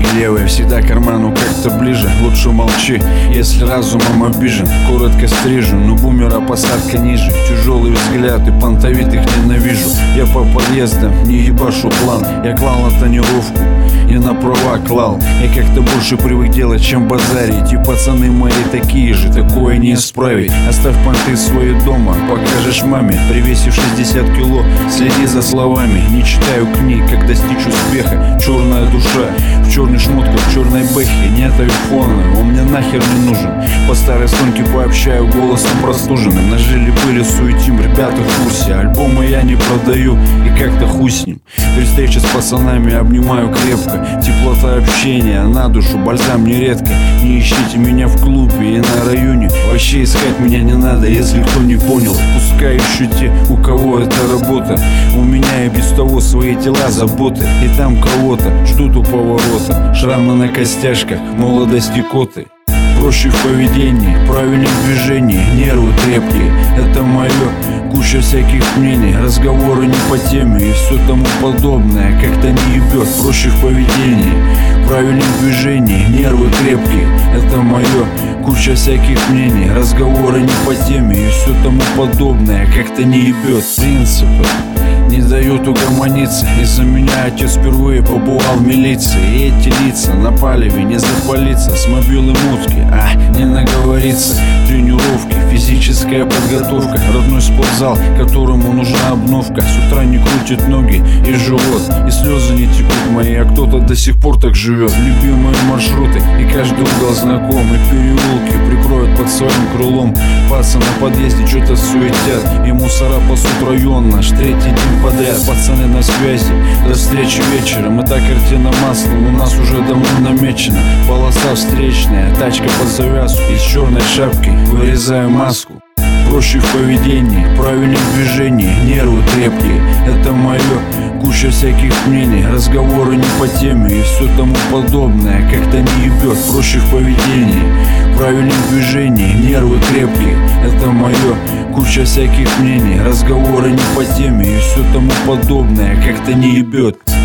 левой всегда к карману как-то ближе. Лучше молчи, если разумом обижен. Коротко стрижу, но бумера посадка ниже. Тяжелый взгляд и понтовитых ненавижу. Я по подъездам не ебашу план. Я клал на тонировку и на права клал. Я как-то больше привык делать, чем базарить. И пацаны мои такие же, такое не исправить. Оставь понты свои дома, покажешь маме. Привесив 60 кило, следи за словами. Не читаю книг, как достичь успеха. Черная душа в черных шмотках, в черной бэхе. Нет айфона, он мне нахер не нужен. По старой стонке пообщаю голосом простуженным. На жиле были суетим, ребята в курсе. Альбомы я не продаю и как-то хуй с ним. При встрече с пацанами обнимаю крепко. Теплота общения на душу, бальзам нередко. Не ищите меня в клубе и на районе. Вообще искать меня не надо, если кто не понял. Пускай ищут те, у кого это работа. У меня и без того свои дела, заботы. И там кого-то ждут у поворота. Шрамы на костяшках, молодости коты. Проще в поведении, правильном движении, нервы крепкие, это мое. Куча всяких мнений, разговоры не по теме и все тому подобное как-то не ебет. Проще в поведении, правильном движении, нервы крепкие, это мое. Куча всяких мнений, разговоры не по теме и все тому подобное как-то не ебет. Принципы не дают угомониться. Из-за меня отец впервые побывал в милиции. И эти лица на палеве не запалиться. С мобилы мутки, не наговориться. Тренировки, физическая подготовка. Родной спортзал, которому нужна обновка. С утра не крутит ноги и живот. И слезы не текут мои, а кто-то до сих пор так живет. Любимые маршруты и каждый угол знакомый. Переулки прикроют под своим крылом. Пацаны на подъезде что-то суетят. И мусора пасут район наш третий день подряд. Пацаны на связи, до встречи вечером. Это картина маслом, у нас уже давно намечена. Полоса встречная, тачка под завязку. Из черной шапки вырезаю маску. Проще в поведении, правильном движении, нервы крепкие, это мое. Куча всяких мнений, разговоры не по теме и все тому подобное как-то не ебет. Проще в поведении, правильном движении, нервы крепкие, это мое. Куча всяких мнений, разговоры не по теме и все тому подобное как-то не ебет.